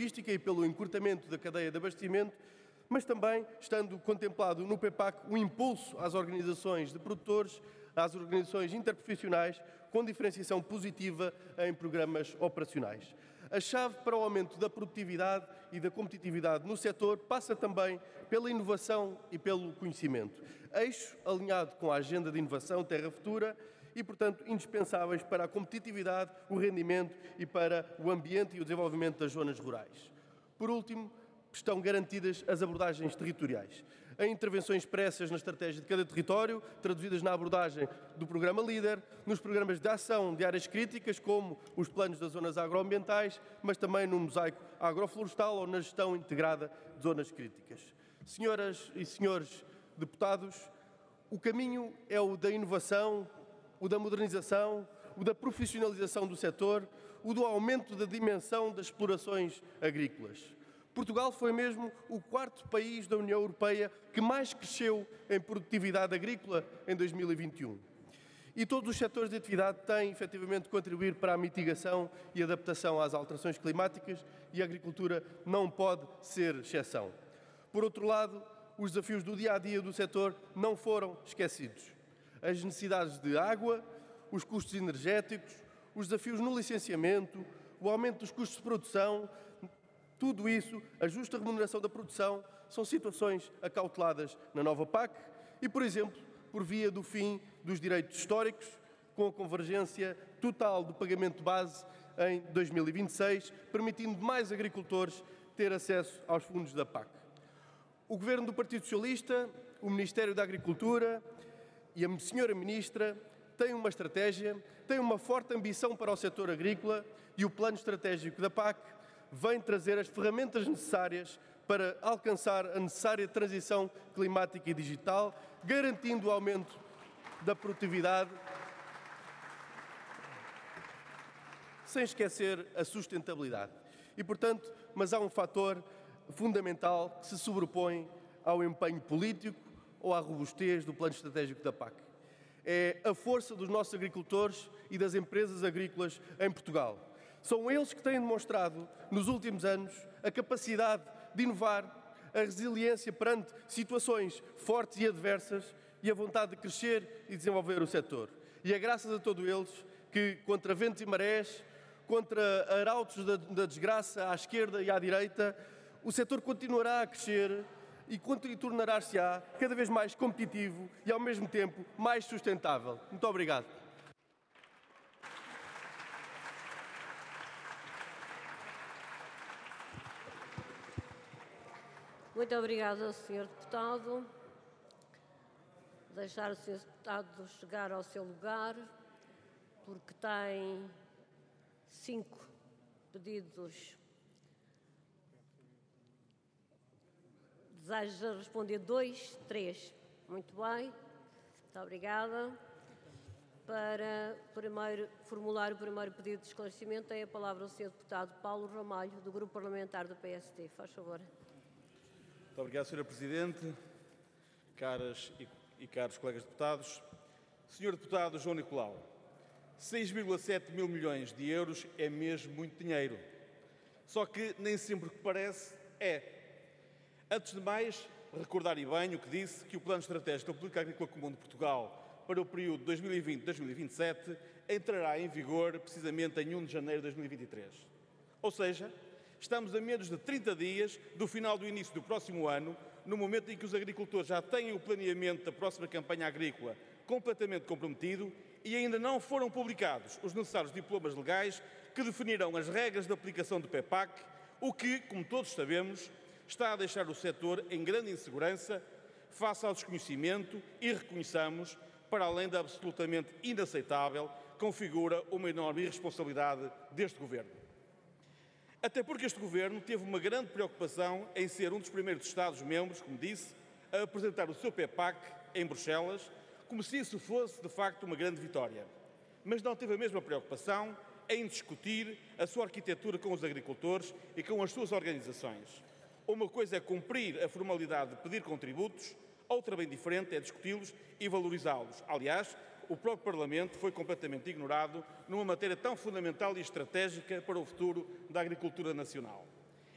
logística e pelo encurtamento da cadeia de abastecimento, mas também estando contemplado no PEPAC o impulso às organizações de produtores, às organizações interprofissionais, com diferenciação positiva em programas operacionais. A chave para o aumento da produtividade e da competitividade no setor passa também pela inovação e pelo conhecimento, eixo alinhado com a agenda de inovação Terra Futura e, portanto, indispensáveis para a competitividade, o rendimento e para o ambiente e o desenvolvimento das zonas rurais. Por último, estão garantidas as abordagens territoriais. Em intervenções expressas na estratégia de cada território, traduzidas na abordagem do programa LEADER, nos programas de ação de áreas críticas, como os planos das zonas agroambientais, mas também no mosaico agroflorestal ou na gestão integrada de zonas críticas. Senhoras e senhores deputados, o caminho é o da inovação, o da modernização, o da profissionalização do setor, o do aumento da dimensão das explorações agrícolas. Portugal foi mesmo o quarto país da União Europeia que mais cresceu em produtividade agrícola em 2021. E todos os setores de atividade têm, efetivamente, de contribuir para a mitigação e adaptação às alterações climáticas e a agricultura não pode ser exceção. Por outro lado, os desafios do dia-a-dia do setor não foram esquecidos. As necessidades de água, os custos energéticos, os desafios no licenciamento, o aumento dos custos de produção, tudo isso, a justa remuneração da produção, são situações acauteladas na nova PAC e, por exemplo, por via do fim dos direitos históricos, com a convergência total do pagamento base em 2026, permitindo mais agricultores ter acesso aos fundos da PAC. O Governo do Partido Socialista, o Ministério da Agricultura e a Senhora Ministra têm uma estratégia, têm uma forte ambição para o setor agrícola e o Plano Estratégico da PAC vem trazer as ferramentas necessárias para alcançar a necessária transição climática e digital, garantindo o aumento da produtividade, sem esquecer a sustentabilidade. E, portanto, mas há um fator fundamental que se sobrepõe ao empenho político ou à robustez do Plano Estratégico da PAC. É a força dos nossos agricultores e das empresas agrícolas em Portugal. São eles que têm demonstrado, nos últimos anos, a capacidade de inovar, a resiliência perante situações fortes e adversas e a vontade de crescer e desenvolver o setor. E é graças a todos eles que, contra ventos e marés, contra arautos da desgraça à esquerda e à direita, o setor continuará a crescer e tornará-se-á cada vez mais competitivo e, ao mesmo tempo, mais sustentável. Muito obrigado. Muito obrigada, Sr. Deputado. Deixar o Sr. Deputado chegar ao seu lugar, porque tem 5 pedidos. Deseja responder 2, 3. Muito bem. Muito obrigada. Para formular o primeiro pedido de esclarecimento, tem a palavra o Sr. Deputado Paulo Ramalho, do Grupo Parlamentar do PSD. Faz favor. Muito obrigado, Sra. Presidente, caras e caros colegas deputados. Sr. Deputado João Nicolau, 6,7 mil milhões de euros é mesmo muito dinheiro. Só que nem sempre o que parece é. Antes de mais, recordar e bem o que disse, que o Plano Estratégico da Política Agrícola Comum de Portugal para o período 2020-2027 entrará em vigor precisamente em 1 de janeiro de 2023. Ou seja, estamos a menos de 30 dias do final do início do próximo ano, no momento em que os agricultores já têm o planeamento da próxima campanha agrícola completamente comprometido e ainda não foram publicados os necessários diplomas legais que definirão as regras de aplicação do PEPAC, o que, como todos sabemos, está a deixar o setor em grande insegurança face ao desconhecimento e, reconheçamos, para além da absolutamente inaceitável, configura uma enorme irresponsabilidade deste Governo. Até porque este Governo teve uma grande preocupação em ser um dos primeiros Estados-membros, como disse, a apresentar o seu PEPAC em Bruxelas, como se isso fosse, de facto, uma grande vitória. Mas não teve a mesma preocupação em discutir a sua arquitetura com os agricultores e com as suas organizações. Uma coisa é cumprir a formalidade de pedir contributos, outra bem diferente é discuti-los e valorizá-los. Aliás, o próprio Parlamento foi completamente ignorado numa matéria tão fundamental e estratégica para o futuro da agricultura nacional.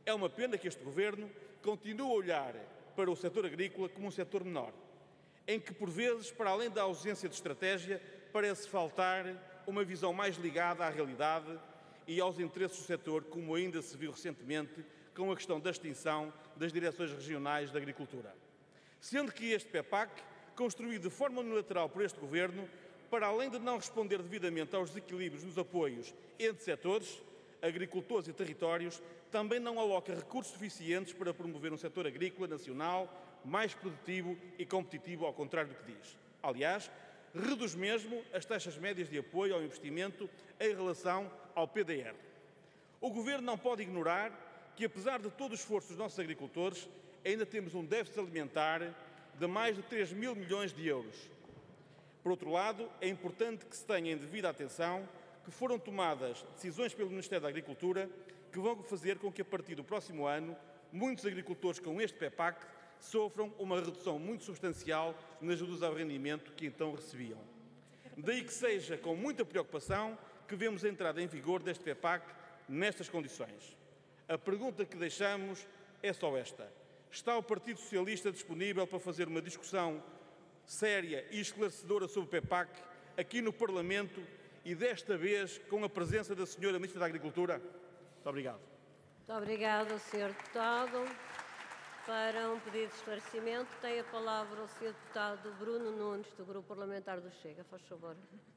É uma pena que este Governo continue a olhar para o setor agrícola como um setor menor, em que, por vezes, para além da ausência de estratégia, parece faltar uma visão mais ligada à realidade e aos interesses do setor, como ainda se viu recentemente com a questão da extinção das direções regionais da agricultura. Sendo que este PEPAC, construído de forma unilateral por este Governo, para além de não responder devidamente aos desequilíbrios nos apoios entre setores, agricultores e territórios, também não aloca recursos suficientes para promover um setor agrícola nacional mais produtivo e competitivo, ao contrário do que diz. Aliás, reduz mesmo as taxas médias de apoio ao investimento em relação ao PDR. O Governo não pode ignorar que, apesar de todo o esforço dos nossos agricultores, ainda temos um déficit alimentar de mais de 3 mil milhões de euros. Por outro lado, é importante que se tenha em devida atenção que foram tomadas decisões pelo Ministério da Agricultura que vão fazer com que, a partir do próximo ano, muitos agricultores com este PEPAC sofram uma redução muito substancial nas ajudas ao rendimento que então recebiam. Daí que seja com muita preocupação que vemos a entrada em vigor deste PEPAC nestas condições. A pergunta que deixamos é só esta: está o Partido Socialista disponível para fazer uma discussão séria e esclarecedora sobre o PEPAC aqui no Parlamento e desta vez com a presença da Sra. Ministra da Agricultura? Muito obrigado. Muito obrigada, Sr. Deputado. Para um pedido de esclarecimento, tem a palavra o Sr. Deputado Bruno Nunes, do Grupo Parlamentar do Chega. Faz favor.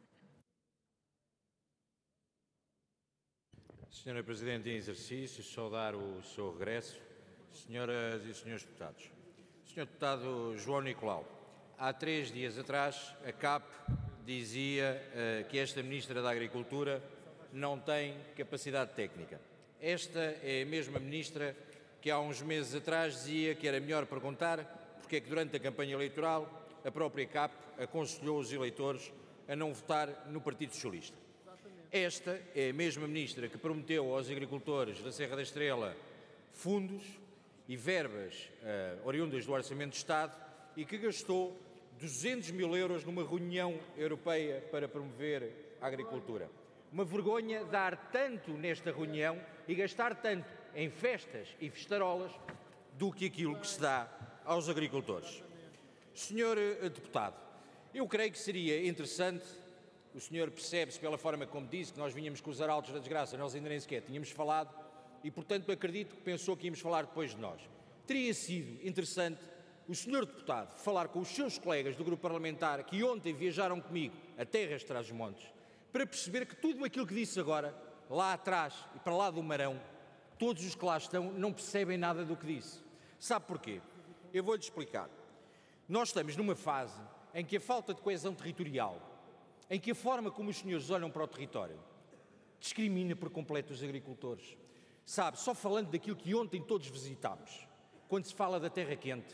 Senhora Presidente em exercício, saudar o seu regresso. Senhoras e senhores deputados. Senhor Deputado João Nicolau, há 3 dias atrás a CAP dizia que esta Ministra da Agricultura não tem capacidade técnica. Esta é a mesma Ministra que há uns meses atrás dizia que era melhor perguntar porque é que durante a campanha eleitoral a própria CAP aconselhou os eleitores a não votar no Partido Socialista. Esta é a mesma Ministra que prometeu aos agricultores da Serra da Estrela fundos e verbas oriundas do Orçamento de Estado e que gastou 200 mil euros numa reunião europeia para promover a agricultura. Uma vergonha dar tanto nesta reunião e gastar tanto em festas e festarolas do que aquilo que se dá aos agricultores. Senhor Deputado, eu creio que seria interessante, o senhor percebe-se pela forma como disse que nós vinhamos com os arautos da desgraça, nós ainda nem sequer tínhamos falado e, portanto, acredito que pensou que íamos falar depois de nós. Teria sido interessante o senhor Deputado falar com os seus colegas do Grupo Parlamentar que ontem viajaram comigo a terras de Trás-os-Montes para perceber que tudo aquilo que disse agora, lá atrás e para lá do Marão, todos os que lá estão não percebem nada do que disse. Sabe porquê? Eu vou-lhe explicar. Nós estamos numa fase em que a falta de coesão territorial, em que a forma como os senhores olham para o território discrimina por completo os agricultores. Sabe, só falando daquilo que ontem todos visitámos, quando se fala da terra quente,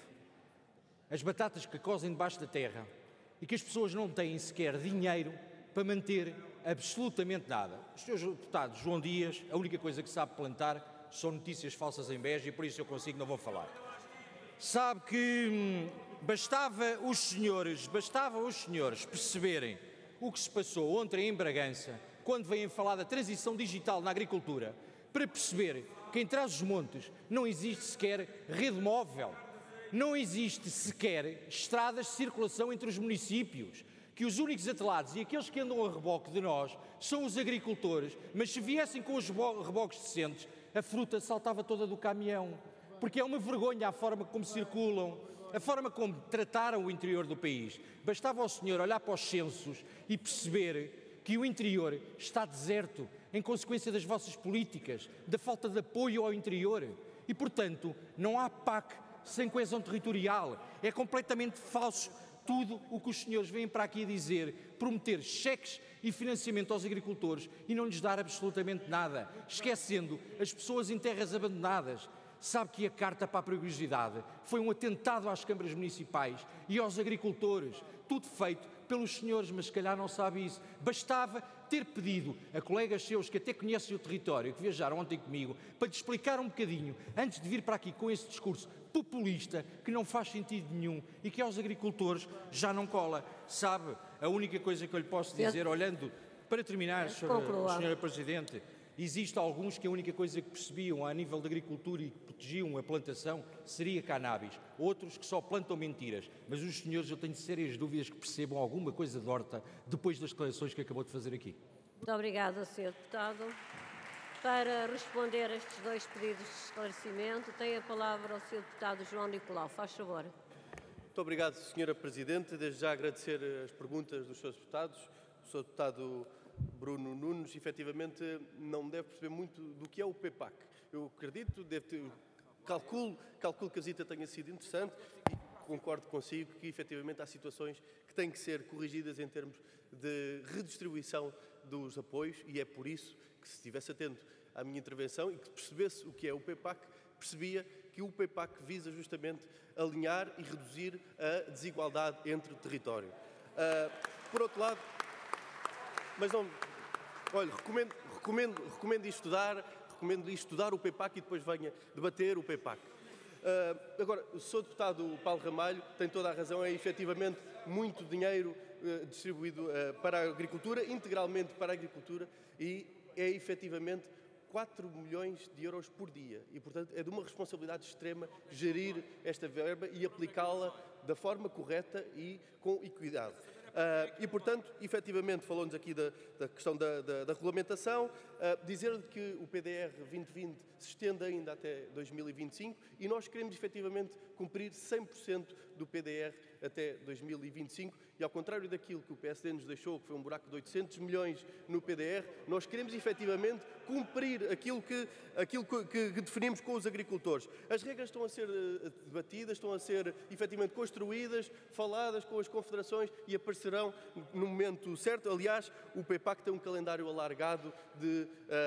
as batatas que cozem debaixo da terra e que as pessoas não têm sequer dinheiro para manter absolutamente nada. Os senhores deputados João Dias, a única coisa que sabe plantar são notícias falsas em Beja e por isso eu consigo, não vou falar. Sabe que bastava os senhores perceberem o que se passou ontem em Bragança, quando vêm falar da transição digital na agricultura, para perceber que em Trás-os-Montes não existe sequer rede móvel, não existe sequer estradas de circulação entre os municípios, que os únicos atelados e aqueles que andam a reboque de nós são os agricultores, mas se viessem com os reboques decentes, a fruta saltava toda do caminhão, porque é uma vergonha a forma como circulam, a forma como trataram o interior do país. Bastava ao senhor olhar para os censos e perceber que o interior está deserto em consequência das vossas políticas, da falta de apoio ao interior. E, portanto, não há PAC sem coesão territorial. É completamente falso tudo o que os senhores vêm para aqui dizer, prometer cheques e financiamento aos agricultores e não lhes dar absolutamente nada, esquecendo as pessoas em terras abandonadas. Sabe que a Carta para a Perigosidade foi um atentado às câmaras municipais e aos agricultores, tudo feito pelos senhores, mas se calhar não sabe isso. Bastava ter pedido a colegas seus que até conhecem o território, que viajaram ontem comigo, para lhe explicar um bocadinho, antes de vir para aqui com esse discurso populista, que não faz sentido nenhum e que aos agricultores já não cola. Sabe, a única coisa que eu lhe posso dizer, olhando, para terminar, Senhora Presidente, Existem alguns que a única coisa que percebiam a nível de agricultura e que protegiam a plantação seria cannabis. Outros que só plantam mentiras. Mas os senhores, eu tenho sérias dúvidas que percebam alguma coisa de horta depois das declarações que acabou de fazer aqui. Muito obrigada, Sr. Deputado. Para responder a estes dois pedidos de esclarecimento, tem a palavra o Sr. Deputado João Nicolau. Faz favor. Muito obrigado, Sra. Presidente. Desde já agradecer as perguntas dos Srs. Deputados. O Sr. Deputado Bruno Nunes, efetivamente, não deve perceber muito do que é o PEPAC. Eu acredito, calculo que a visita tenha sido interessante e concordo consigo que, efetivamente, há situações que têm que ser corrigidas em termos de redistribuição dos apoios e é por isso que, se estivesse atento à minha intervenção e que percebesse o que é o PEPAC, percebia que o PEPAC visa justamente alinhar e reduzir a desigualdade entre o território. Por outro lado, mas não, olha, recomendo estudar o PEPAC e depois venha debater o PEPAC. Agora, o Sr. Deputado Paulo Ramalho tem toda a razão, é efetivamente muito dinheiro distribuído para a agricultura, integralmente para a agricultura, e é efetivamente 4 milhões de euros por dia. E, portanto, é de uma responsabilidade extrema gerir esta verba e aplicá-la da forma correta e com equidade. E, portanto, efetivamente, falou-nos aqui da questão da regulamentação, dizer-lhe que o PDR 2020 se estende ainda até 2025 e nós queremos, efetivamente, cumprir 100% do PDR até 2025 e, ao contrário daquilo que o PSD nos deixou, que foi um buraco de 800 milhões no PDR, nós queremos, efetivamente, cumprir aquilo que definimos com os agricultores. As regras estão a ser debatidas, estão a ser, efetivamente, construídas, faladas com as confederações e aparecerão no momento certo. Aliás, o PEPAC tem um calendário alargado de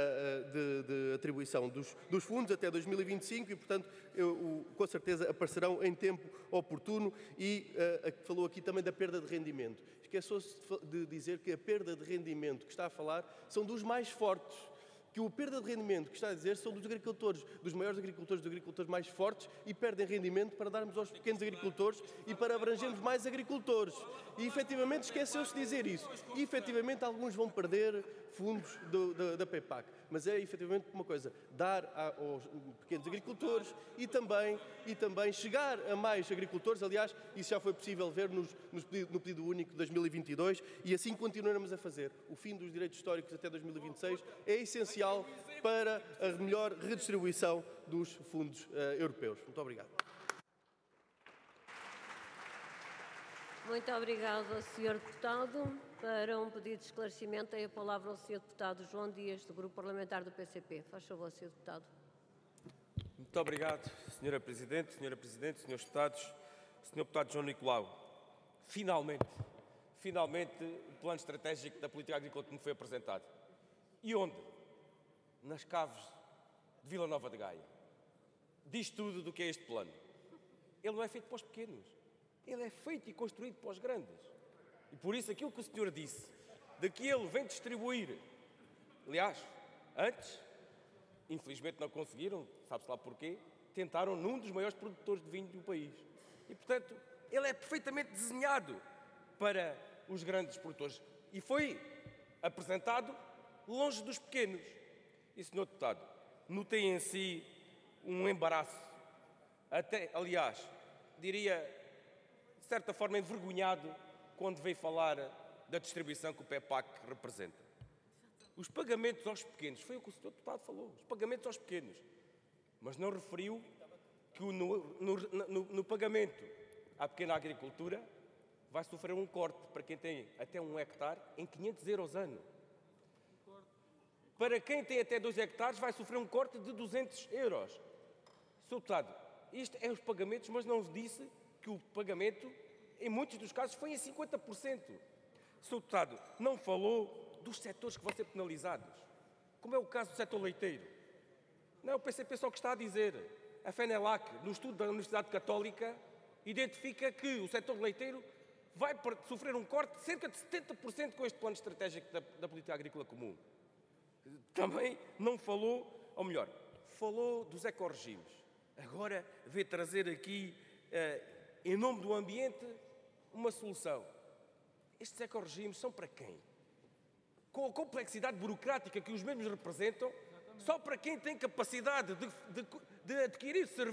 atribuição dos fundos até 2025 e, portanto, com certeza aparecerão em tempo oportuno e falou aqui também da perda de rendimento. Esqueceu-se de dizer que a perda de rendimento que está a falar são dos mais fortes. Que a perda de rendimento que está a dizer são dos agricultores, dos maiores agricultores, dos agricultores mais fortes e perdem rendimento para darmos aos pequenos agricultores e para abrangermos mais agricultores. E, efetivamente, esqueceu-se de dizer isso. E, efetivamente, alguns vão perder fundos da PEPAC. Mas é, efetivamente, uma coisa, dar aos pequenos agricultores e também chegar a mais agricultores. Aliás, isso já foi possível ver no pedido único de 2022 e assim continuaremos a fazer. O fim dos direitos históricos até 2026 é essencial para a melhor redistribuição dos fundos europeus. Muito obrigado. Muito obrigado, Sr. Deputado. Para um pedido de esclarecimento, tem a palavra o Sr. Deputado João Dias, do Grupo Parlamentar do PCP. Faz favor, Sr. Deputado. Muito obrigado, Sra. Presidente, Srs. Deputados, Sr. Deputado João Nicolau. Finalmente, o plano estratégico da política agrícola me foi apresentado. E onde? Nas caves de Vila Nova de Gaia. Diz tudo do que é este plano. Ele não é feito para os pequenos. Ele é feito e construído para os grandes. E por isso aquilo que o senhor disse, de que ele vem distribuir, aliás, antes, infelizmente não conseguiram, sabe-se lá porquê, tentaram num dos maiores produtores de vinho do país. E, portanto, ele é perfeitamente desenhado para os grandes produtores. E foi apresentado longe dos pequenos. E, senhor deputado, notei em si um embaraço, até, aliás, diria, de certa forma, envergonhado, quando veio falar da distribuição que o PEPAC representa. Os pagamentos aos pequenos, foi o que o senhor deputado falou, os pagamentos aos pequenos. Mas não referiu que no pagamento à pequena agricultura vai sofrer um corte para quem tem até 1 hectare em 500 euros ano. Para quem tem até 2 hectares vai sofrer um corte de 200 euros. Senhor deputado, isto é os pagamentos, mas não disse que o pagamento, em muitos dos casos, foi em 50%. Senhor deputado, não falou dos setores que vão ser penalizados, como é o caso do setor leiteiro. Não é o PCP só que está a dizer. A FENELAC, no estudo da Universidade Católica, identifica que o setor leiteiro vai sofrer um corte de cerca de 70% com este plano estratégico da política agrícola comum. Também não falou, ou melhor, falou dos ecorregimes. Agora veio trazer aqui, em nome do ambiente, uma solução. Estes ecorregimes são para quem? Com a complexidade burocrática que os mesmos representam, só para quem tem capacidade de adquirir serviços